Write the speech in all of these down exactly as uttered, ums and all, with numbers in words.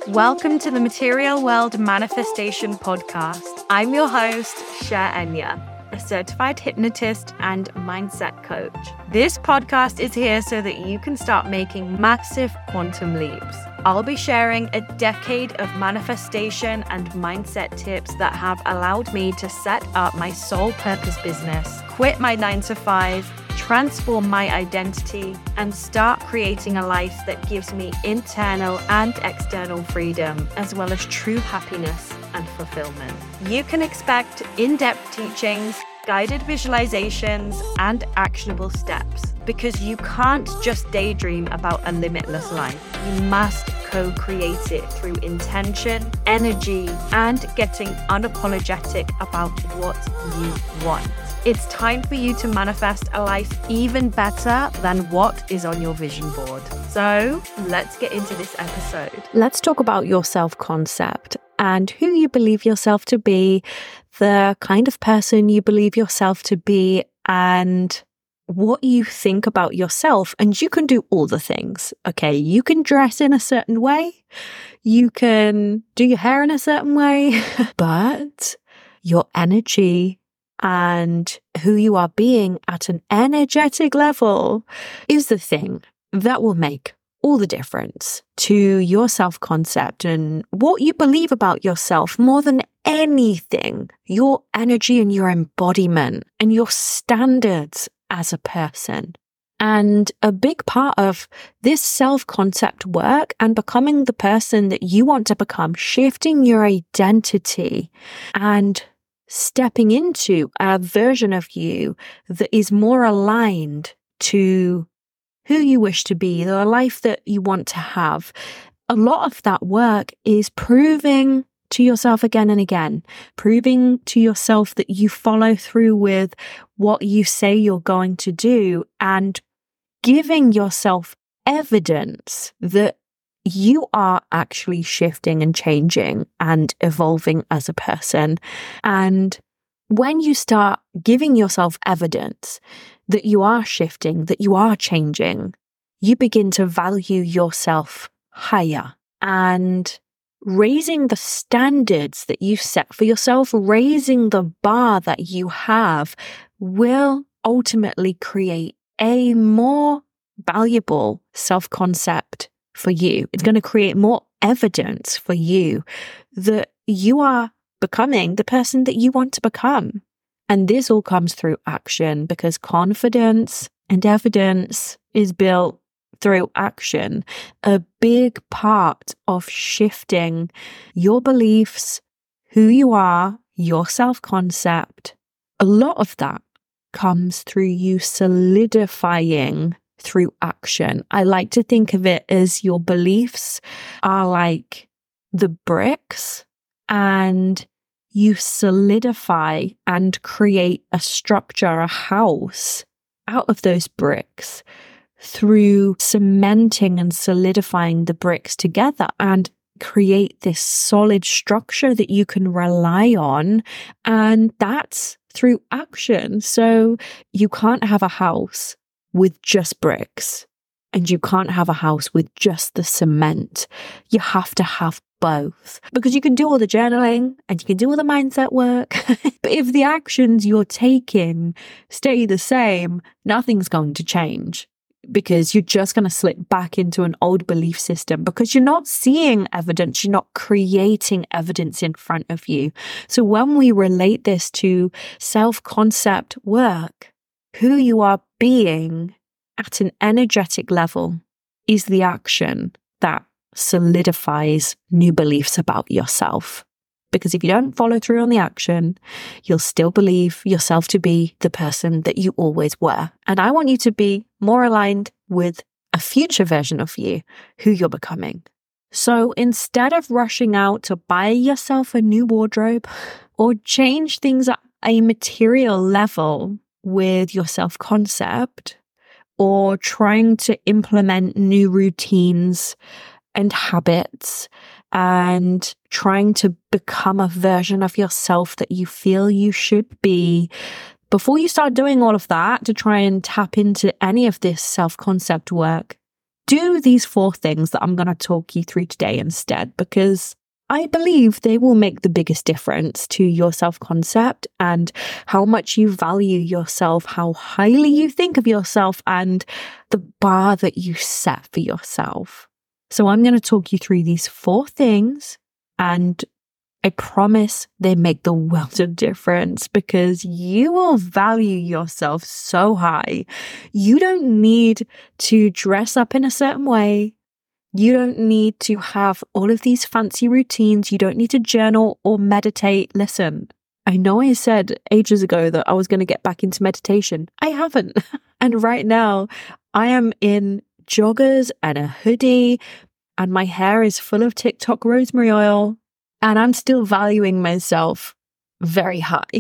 Welcome to the Material World Manifestation Podcast. I'm your host, Cher Enya, a certified hypnotist and mindset coach. This podcast is here so that you can start making massive quantum leaps. I'll be sharing a decade of manifestation and mindset tips that have allowed me to set up my sole purpose business, quit my nine to five, transform my identity, and start creating a life that gives me internal and external freedom, as well as true happiness and fulfillment. You can expect in-depth teachings, guided visualizations, and actionable steps, because you can't just daydream about a limitless life. You must co-create it through intention, energy, and getting unapologetic about what you want. It's time for you to manifest a life even better than what is on your vision board. So let's get into this episode. Let's talk about your self-concept and who you believe yourself to be, the kind of person you believe yourself to be, and what you think about yourself. And you can do all the things. Okay, you can dress in a certain way. You can do your hair in a certain way, but your energy and who you are being at an energetic level is the thing that will make all the difference to your self-concept and what you believe about yourself. More than anything, your energy and your embodiment and your standards as a person. And a big part of this self-concept work and becoming the person that you want to become, shifting your identity and stepping into a version of you that is more aligned to who you wish to be, the life that you want to have. A lot of that work is proving to yourself again and again, proving to yourself that you follow through with what you say you're going to do, and giving yourself evidence that you are actually shifting and changing and evolving as a person. And when you start giving yourself evidence that you are shifting, that you are changing, you begin to value yourself higher, and raising the standards that you set for yourself, raising the bar that you have, will ultimately create a more valuable self-concept for you. It's going to create more evidence for you that you are becoming the person that you want to become. And this all comes through action, because confidence and evidence is built through action. A big part of shifting your beliefs, who you are, your self-concept, a lot of that comes through you solidifying through action. I like to think of it as your beliefs are like the bricks, and you solidify and create a structure, a house out of those bricks through cementing and solidifying the bricks together, and create this solid structure that you can rely on. And that's through action. So you can't have a house with just bricks, and you can't have a house with just the cement. You have to have both, because you can do all the journaling and you can do all the mindset work. But if the actions you're taking stay the same, nothing's going to change, because you're just going to slip back into an old belief system, because you're not seeing evidence, you're not creating evidence in front of you. So when we relate this to self-concept work, who you are being at an energetic level is the action that solidifies new beliefs about yourself. Because if you don't follow through on the action, you'll still believe yourself to be the person that you always were. And I want you to be more aligned with a future version of you, who you're becoming. So instead of rushing out to buy yourself a new wardrobe or change things at a material level with your self-concept, or trying to implement new routines and habits, and trying to become a version of yourself that you feel you should be, before you start doing all of that to try and tap into any of this self-concept work, do these four things that I'm going to talk you through today instead, because I believe they will make the biggest difference to your self-concept and how much you value yourself, how highly you think of yourself, and the bar that you set for yourself. So I'm going to talk you through these four things, and I promise they make the world of difference because you will value yourself so high. You don't need to dress up in a certain way. You don't need to have all of these fancy routines. You don't need to journal or meditate. Listen, I know I said ages ago that I was going to get back into meditation. I haven't. And right now I am in joggers and a hoodie, and my hair is full of TikTok rosemary oil. And I'm still valuing myself very high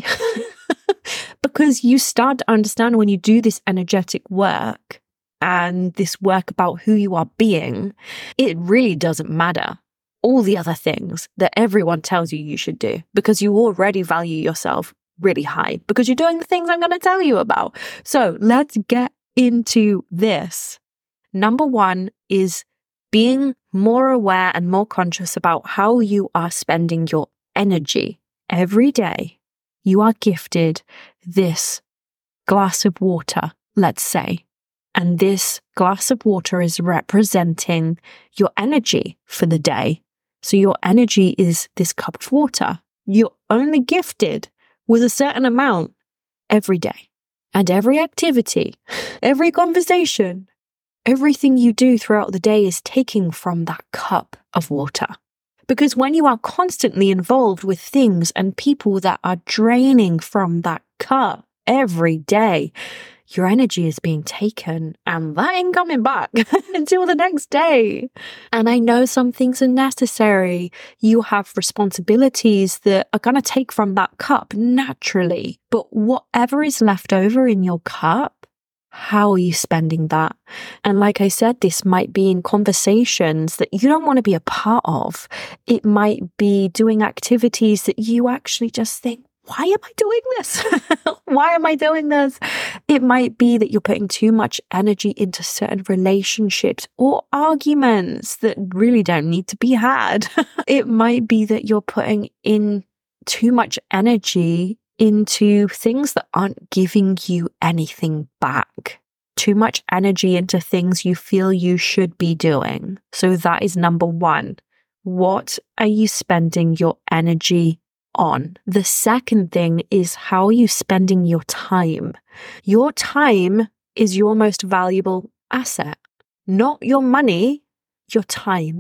because you start to understand when you do this energetic work and this work about who you are being, it really doesn't matter all the other things that everyone tells you you should do because you already value yourself really high because you're doing the things I'm going to tell you about. So let's get into this. Number one is being more aware and more conscious about how you are spending your energy. Every day, you are gifted this glass of water, let's say, and this glass of water is representing your energy for the day. So your energy is this cup of water. You're only gifted with a certain amount every day. And every activity, every conversation, everything you do throughout the day is taking from that cup of water. Because when you are constantly involved with things and people that are draining from that cup every day, your energy is being taken and that ain't coming back until the next day. And I know some things are necessary. You have responsibilities that are going to take from that cup naturally. But whatever is left over in your cup, how are you spending that? And like I said, this might be in conversations that you don't want to be a part of. It might be doing activities that you actually just think, why am I doing this? Why am I doing this? It might be that you're putting too much energy into certain relationships or arguments that really don't need to be had. It might be that you're putting in too much energy into things that aren't giving you anything back. Too much energy into things you feel you should be doing. So that is number one. What are you spending your energy on? The second thing is, how are you spending your time? Your time is your most valuable asset. Not your money, your time.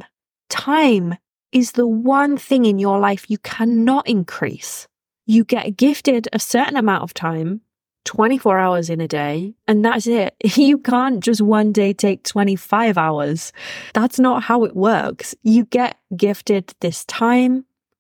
Time is the one thing in your life you cannot increase. You get gifted a certain amount of time, twenty-four hours in a day, and that's it. You can't just one day take twenty-five hours. That's not how it works. You get gifted this time,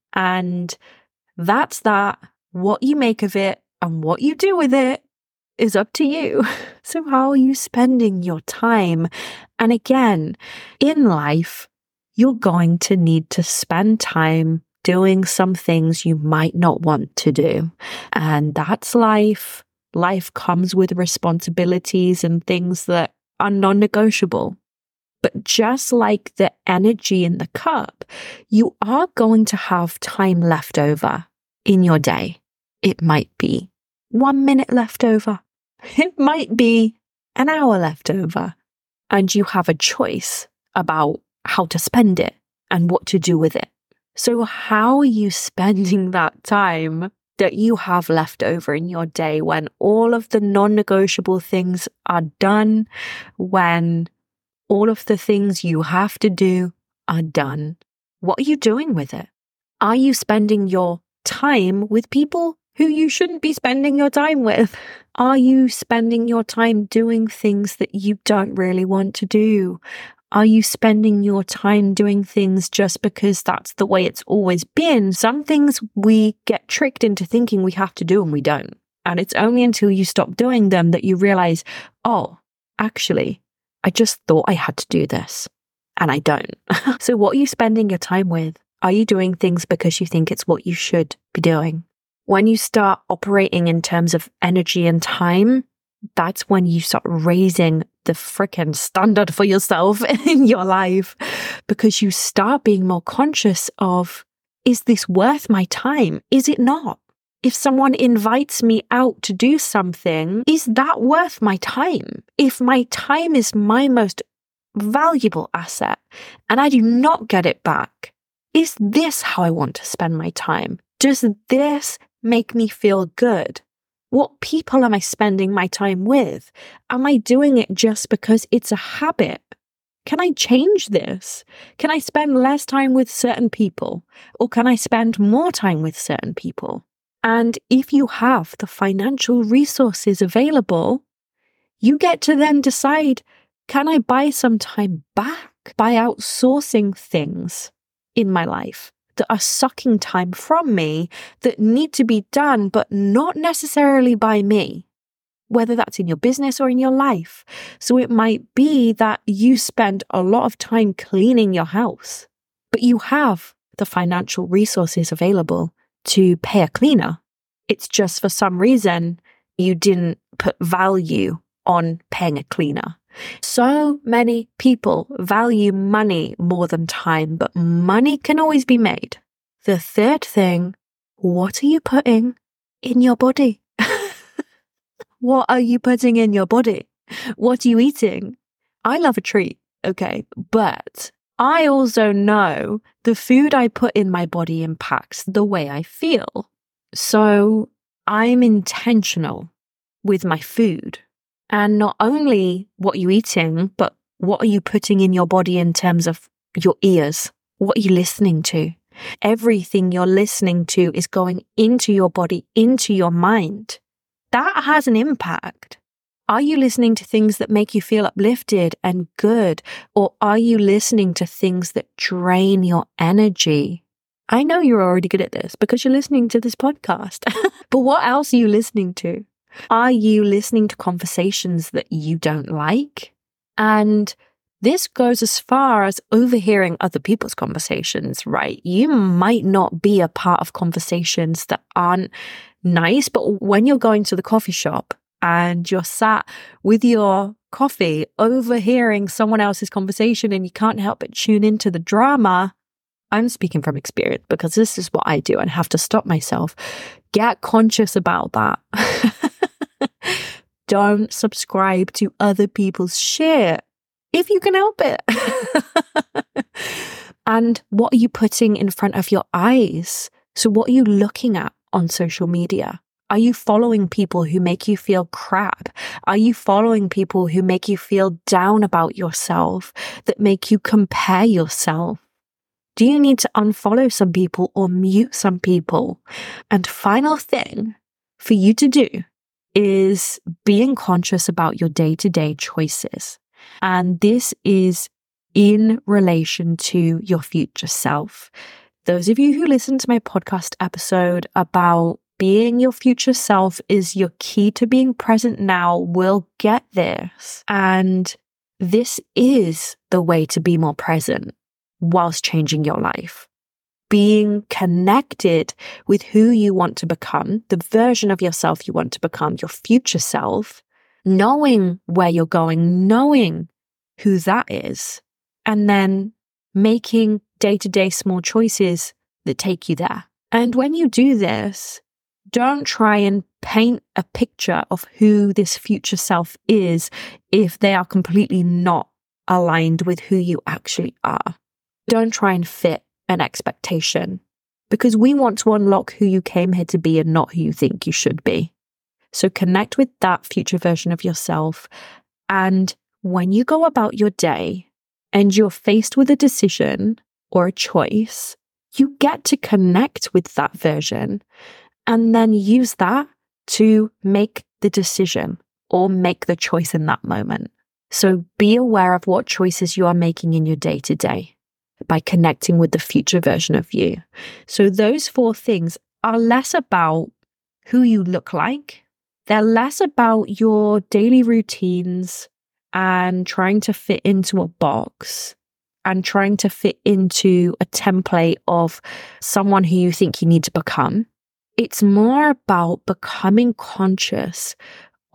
and that's that. What you make of it and what you do with it is up to you. So how are you spending your time? And again, in life, you're going to need to spend time doing some things you might not want to do. And that's life. Life comes with responsibilities and things that are non-negotiable. But just like the energy in the cup, you are going to have time left over in your day. It might be one minute left over. It might be an hour left over. And you have a choice about how to spend it and what to do with it. So how are you spending that time that you have left over in your day when all of the non-negotiable things are done, when all of the things you have to do are done? What are you doing with it? Are you spending your time with people who you shouldn't be spending your time with? Are you spending your time doing things that you don't really want to do? Are you spending your time doing things just because that's the way it's always been? Some things we get tricked into thinking we have to do and we don't. And it's only until you stop doing them that you realize, oh, actually, I just thought I had to do this and I don't. So what are you spending your time with? Are you doing things because you think it's what you should be doing? When you start operating in terms of energy and time, that's when you start raising the freaking standard for yourself in your life, because you start being more conscious of, is this worth my time? Is it not? If someone invites me out to do something, is that worth my time? If my time is my most valuable asset and I do not get it back, is this how I want to spend my time? Does this make me feel good? What people am I spending my time with? Am I doing it just because it's a habit? Can I change this? Can I spend less time with certain people? Or can I spend more time with certain people? And if you have the financial resources available, you get to then decide, can I buy some time back by outsourcing things in my life that are sucking time from me, that need to be done, but not necessarily by me, whether that's in your business or in your life. So it might be that you spend a lot of time cleaning your house, but you have the financial resources available to pay a cleaner. It's just for some reason you didn't put value on paying a cleaner. So many people value money more than time, but money can always be made. The third thing, what are you putting in your body? What are you putting in your body? What are you eating? I love a treat, okay, but I also know the food I put in my body impacts the way I feel. So I'm intentional with my food. And not only what you're eating, but what are you putting in your body in terms of your ears? What are you listening to? Everything you're listening to is going into your body, into your mind. That has an impact. Are you listening to things that make you feel uplifted and good? Or are you listening to things that drain your energy? I know you're already good at this because you're listening to this podcast. But what else are you listening to? Are you listening to conversations that you don't like? And this goes as far as overhearing other people's conversations, right? You might not be a part of conversations that aren't nice, but when you're going to the coffee shop and you're sat with your coffee, overhearing someone else's conversation and you can't help but tune into the drama, I'm speaking from experience because this is what I do and have to stop myself. Get conscious about that. Don't subscribe to other people's shit if you can help it. And what are you putting in front of your eyes? So what are you looking at on social media? Are you following people who make you feel crap? Are you following people who make you feel down about yourself, that make you compare yourself? Do you need to unfollow some people or mute some people? And final thing for you to do is being conscious about your day-to-day choices. And this is in relation to your future self. Those of you who listen to my podcast episode about being your future self is your key to being present now will get this. And this is the way to be more present whilst changing your life. Being connected with who you want to become, the version of yourself you want to become, your future self, knowing where you're going, knowing who that is, and then making day-to-day small choices that take you there. And when you do this, don't try and paint a picture of who this future self is if they are completely not aligned with who you actually are. Don't try and fit an expectation, because we want to unlock who you came here to be and not who you think you should be. So connect with that future version of yourself. And when you go about your day and you're faced with a decision or a choice, you get to connect with that version and then use that to make the decision or make the choice in that moment. So be aware of what choices you are making in your day to day by connecting with the future version of you. So those four things are less about who you look like. They're less about your daily routines and trying to fit into a box and trying to fit into a template of someone who you think you need to become. It's more about becoming conscious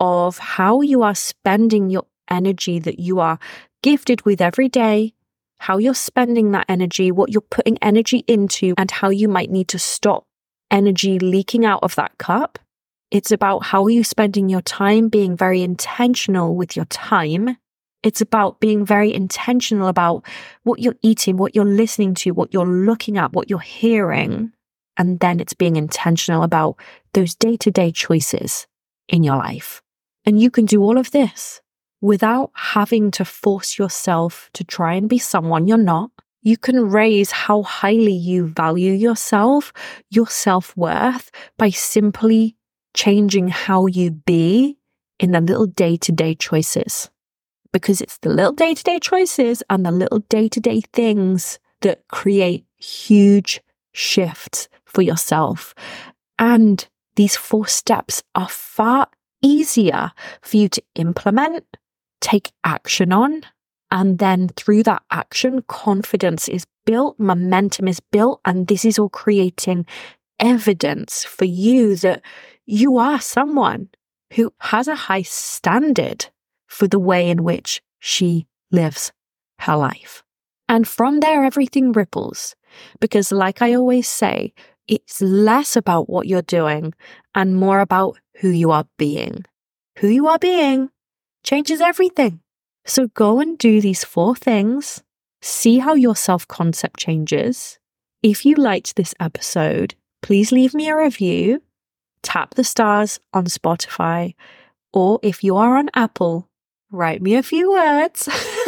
of how you are spending your energy that you are gifted with every day, how you're spending that energy, what you're putting energy into, and how you might need to stop energy leaking out of that cup. It's about how you're spending your time, being very intentional with your time. It's about being very intentional about what you're eating, what you're listening to, what you're looking at, what you're hearing. And then it's being intentional about those day-to-day choices in your life. And you can do all of this without having to force yourself to try and be someone you're not. You can raise how highly you value yourself, your self-worth, by simply changing how you be in the little day-to-day choices. Because it's the little day-to-day choices and the little day-to-day things that create huge shifts for yourself. And these four steps are far easier for you to implement, take action on, and then through that action, confidence is built, momentum is built, and this is all creating evidence for you that you are someone who has a high standard for the way in which she lives her life. And from there, everything ripples. Because like I always say, it's less about what you're doing and more about who you are being. Who you are being changes everything. So go and do these four things. See how your self-concept changes. If you liked this episode, please leave me a review. Tap the stars on Spotify. Or if you are on Apple, write me a few words.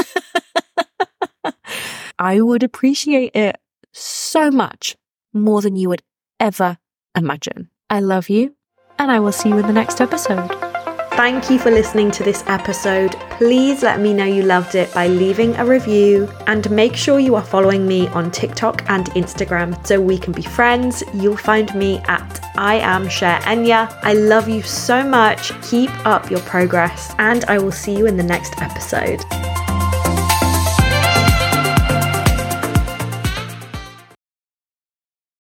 I would appreciate it so much more than you would ever imagine. I love you, and I will see you in the next episode. Thank you for listening to this episode. Please let me know you loved it by leaving a review, and make sure you are following me on TikTok and Instagram so we can be friends. You'll find me at I am Cher Enya. I love you so much. Keep up your progress, and I will see you in the next episode.